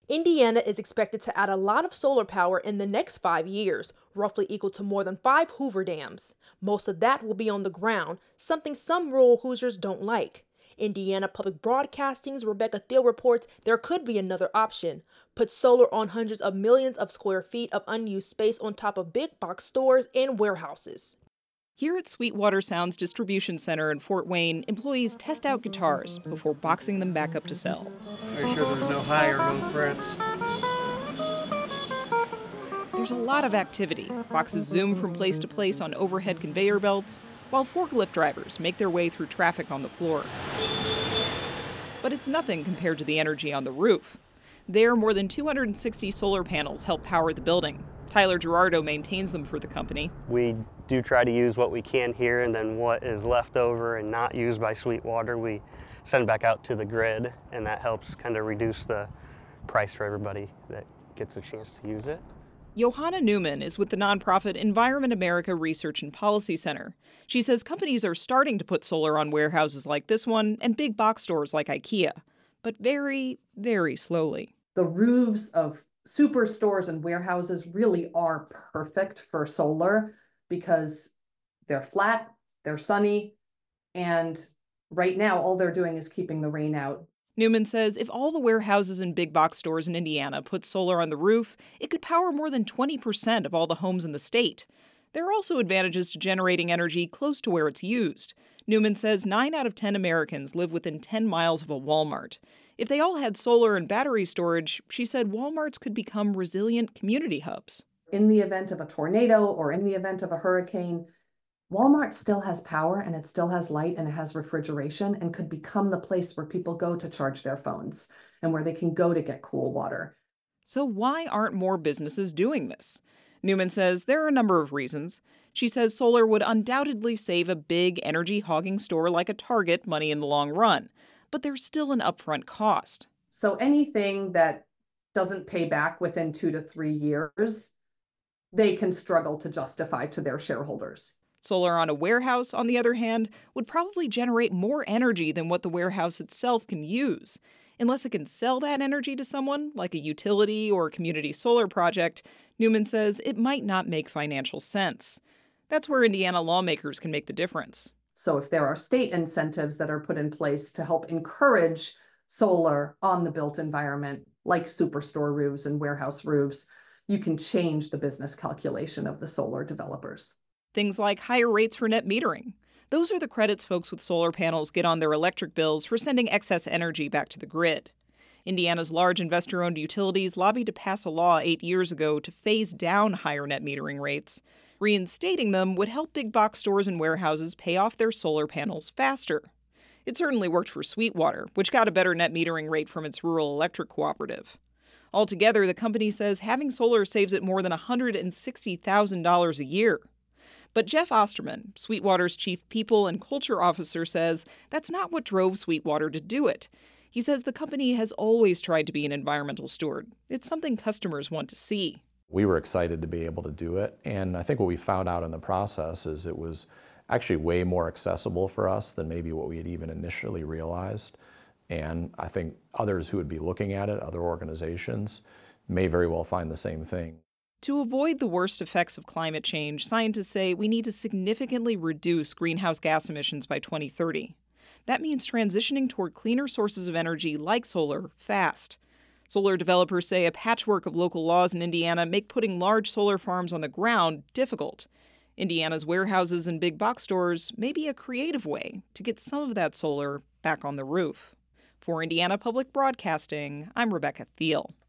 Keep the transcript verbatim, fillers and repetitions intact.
Indiana is expected to add a lot of solar power in the next five years, roughly equal to more than five Hoover dams. Most of that will be on the ground, something some rural Hoosiers don't like. Indiana Public Broadcasting's Rebecca Thiel reports there could be another option. Put solar on hundreds of millions of square feet of unused space on top of big box stores and warehouses. Here at Sweetwater Sound's distribution center in Fort Wayne, employees test out guitars before boxing them back up to sell. Make sure there's no high or low frets. There's a lot of activity. Boxes zoom from place to place on overhead conveyor belts, while forklift drivers make their way through traffic on the floor. But it's nothing compared to the energy on the roof. There, more than two hundred sixty solar panels help power the building. Tyler Gerardo maintains them for the company. We do try to use what we can here, and then what is left over and not used by Sweetwater, we send back out to the grid, and that helps kind of reduce the price for everybody that gets a chance to use it. Johanna Newman is with the nonprofit Environment America Research and Policy Center. She says companies are starting to put solar on warehouses like this one and big box stores like IKEA, but very, very slowly. The roofs of superstores and warehouses really are perfect for solar because they're flat, they're sunny, and right now all they're doing is keeping the rain out. Newman says if all the warehouses and big box stores in Indiana put solar on the roof, it could power more than twenty percent of all the homes in the state. There are also advantages to generating energy close to where it's used. Newman says nine out of ten Americans live within ten miles of a Walmart. If they all had solar and battery storage, she said Walmarts could become resilient community hubs. In the event of a tornado or in the event of a hurricane, Walmart still has power and it still has light and it has refrigeration and could become the place where people go to charge their phones and where they can go to get cool water. So why aren't more businesses doing this? Newman says there are a number of reasons. She says solar would undoubtedly save a big energy-hogging store like a Target money in the long run, but there's still an upfront cost. So anything that doesn't pay back within two to three years, they can struggle to justify to their shareholders. Solar on a warehouse, on the other hand, would probably generate more energy than what the warehouse itself can use. Unless it can sell that energy to someone, like a utility or a community solar project, Newman says it might not make financial sense. That's where Indiana lawmakers can make the difference. So if there are state incentives that are put in place to help encourage solar on the built environment, like superstore roofs and warehouse roofs, you can change the business calculation of the solar developers. Things like higher rates for net metering. Those are the credits folks with solar panels get on their electric bills for sending excess energy back to the grid. Indiana's large investor-owned utilities lobbied to pass a law eight years ago to phase down higher net metering rates. Reinstating them would help big box stores and warehouses pay off their solar panels faster. It certainly worked for Sweetwater, which got a better net metering rate from its rural electric cooperative. Altogether, the company says having solar saves it more than one hundred sixty thousand dollars a year. But Jeff Osterman, Sweetwater's chief people and culture officer, says that's not what drove Sweetwater to do it. He says the company has always tried to be an environmental steward. It's something customers want to see. We were excited to be able to do it, and I think what we found out in the process is it was actually way more accessible for us than maybe what we had even initially realized. And I think others who would be looking at it, other organizations, may very well find the same thing. To avoid the worst effects of climate change, scientists say we need to significantly reduce greenhouse gas emissions by twenty thirty. That means transitioning toward cleaner sources of energy like solar fast. Solar developers say a patchwork of local laws in Indiana make putting large solar farms on the ground difficult. Indiana's warehouses and big box stores may be a creative way to get some of that solar back on the roof. For Indiana Public Broadcasting, I'm Rebecca Thiel.